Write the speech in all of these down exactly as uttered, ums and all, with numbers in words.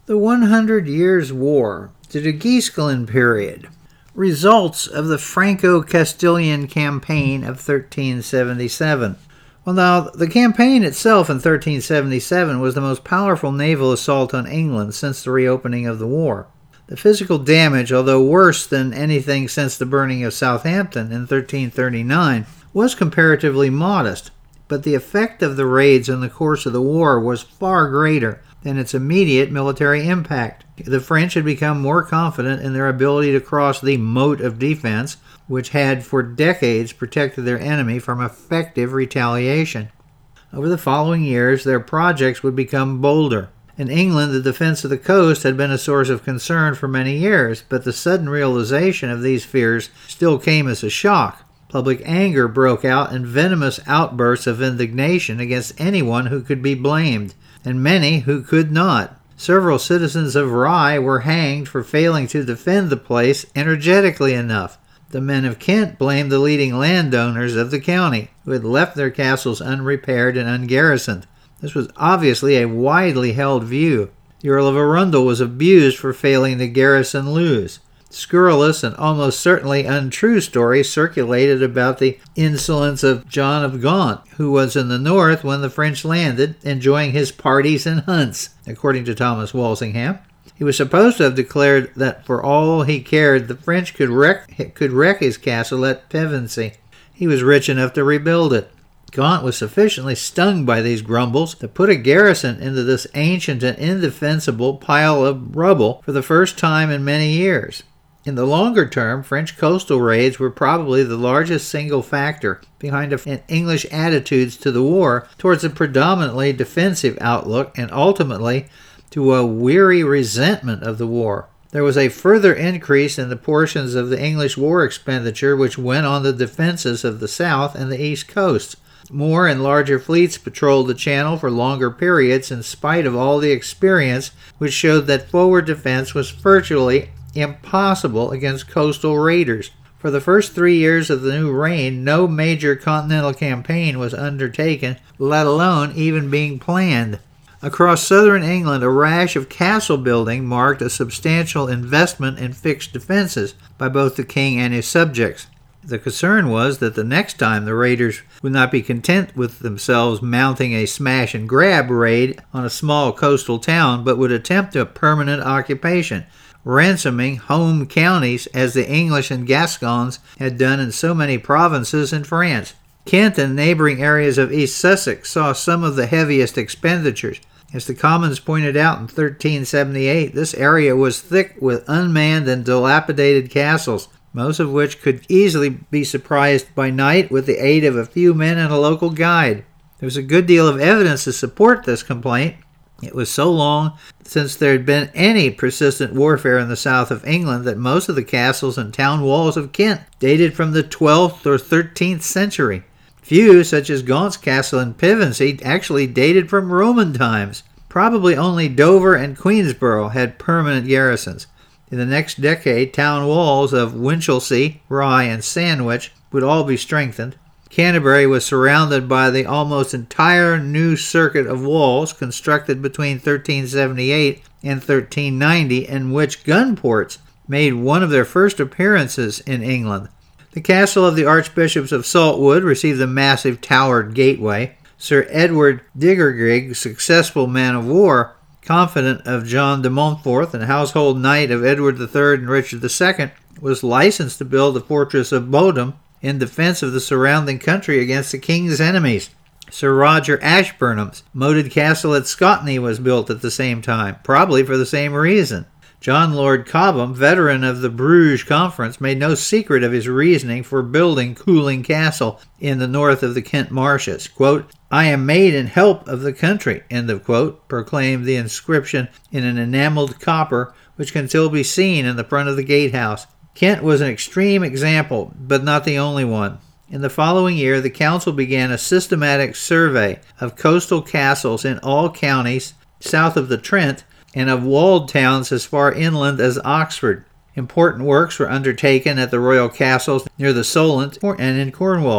The one Hundred Years' War, the de Guesclin period. Results of the Franco-Castilian campaign of thirteen seventy-seven. Well, now, the campaign itself in thirteen seventy-seven was the most powerful naval assault on England since the reopening of the war. The physical damage, although worse than anything since the burning of Southampton in thirteen thirty-nine, was comparatively modest, but the effect of the raids in the course of the war was far greater than its immediate military impact. The French had become more confident in their ability to cross the moat of defense, which had for decades protected their enemy from effective retaliation. Over the following years, their projects would become bolder. In England, the defense of the coast had been a source of concern for many years, but the sudden realization of these fears still came as a shock. Public anger broke out in venomous outbursts of indignation against anyone who could be blamed, and many who could not. Several citizens of Rye were hanged for failing to defend the place energetically enough. The men of Kent blamed the leading landowners of the county, who had left their castles unrepaired and ungarrisoned. This was obviously a widely held view. The Earl of Arundel was abused for failing to garrison Lewes. Scurrilous and almost certainly untrue stories circulated about the insolence of John of Gaunt, who was in the north when the French landed, enjoying his parties and hunts, according to Thomas Walsingham. He was supposed to have declared that for all he cared, the French could wreck, could wreck his castle at Pevensey. He was rich enough to rebuild it. Gaunt was sufficiently stung by these grumbles to put a garrison into this ancient and indefensible pile of rubble for the first time in many years. In the longer term, French coastal raids were probably the largest single factor behind an English attitudes to the war towards a predominantly defensive outlook and ultimately to a weary resentment of the war. There was a further increase in the portions of the English war expenditure which went on the defenses of the south and the east coasts. More and larger fleets patrolled the channel for longer periods in spite of all the experience which showed that forward defense was virtually impossible against coastal raiders. For the first three years of the new reign, no major continental campaign was undertaken, let alone even being planned. Across southern England, a rash of castle building marked a substantial investment in fixed defenses by both the king and his subjects. The concern was that the next time the raiders would not be content with themselves mounting a smash-and-grab raid on a small coastal town, but would attempt a permanent occupation, ransoming home counties as the English and Gascons had done in so many provinces in France. Kent and neighboring areas of East Sussex saw some of the heaviest expenditures. As the Commons pointed out in thirteen seventy-eight, this area was thick with unmanned and dilapidated castles, most of which could easily be surprised by night with the aid of a few men and a local guide. There was a good deal of evidence to support this complaint. It was so long since there had been any persistent warfare in the south of England that most of the castles and town walls of Kent dated from the twelfth or thirteenth century. Few, such as Gaunt's castle in Pevensey, actually dated from Roman times. Probably only Dover and Queensborough had permanent garrisons. In the next decade, town walls of Winchelsea, Rye, and Sandwich would all be strengthened. Canterbury was surrounded by the almost entire new circuit of walls constructed between thirteen seventy-eight and thirteen ninety, in which gun ports made one of their first appearances in England. The castle of the Archbishops of Saltwood received a massive towered gateway. Sir Edward Diggergig, successful man of war, confidant of John de Montfort and household knight of Edward the Third and Richard the Second, was licensed to build the fortress of Bodham in defense of the surrounding country against the king's enemies. Sir Roger Ashburnham's moated castle at Scotney was built at the same time, probably for the same reason. John Lord Cobham, veteran of the Bruges Conference, made no secret of his reasoning for building Cooling Castle in the north of the Kent marshes. Quote, "I am made in help of the country," end of quote, proclaimed the inscription in an enameled copper which can still be seen in the front of the gatehouse. Kent was an extreme example, but not the only one. In the following year, the council began a systematic survey of coastal castles in all counties south of the Trent and of walled towns as far inland as Oxford. Important works were undertaken at the royal castles near the Solent and in Cornwall.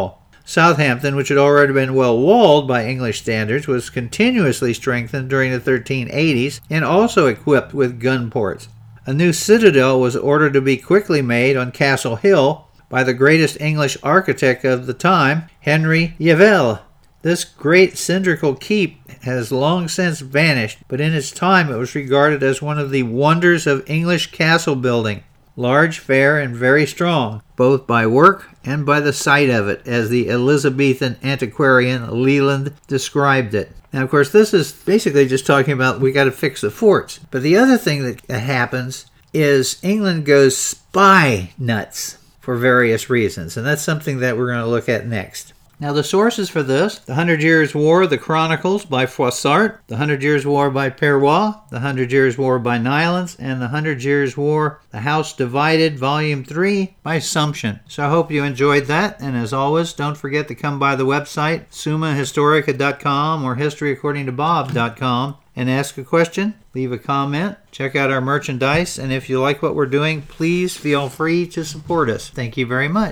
Southampton, which had already been well walled by English standards, was continuously strengthened during the thirteen eighties and also equipped with gun ports. A new citadel was ordered to be quickly made on Castle Hill by the greatest English architect of the time, Henry Yevele. This great cylindrical keep has long since vanished, but in its time it was regarded as one of the wonders of English castle building. Large, fair, and very strong, both by work and by the sight of it, as the Elizabethan antiquarian Leland described it. Now, of course, this is basically just talking about we got to fix the forts. But the other thing that happens is England goes spy nuts for various reasons, and that's something that we're going to look at next. Now, the sources for this: The Hundred Years' War, The Chronicles by Froissart, The Hundred Years' War by Perrois, The Hundred Years' War by Nylans, and The Hundred Years' War, The House Divided, Volume three by Sumption. So I hope you enjoyed that, and as always, don't forget to come by the website, summa historica dot com or history according to bob dot com, and ask a question, leave a comment, check out our merchandise, and if you like what we're doing, please feel free to support us. Thank you very much.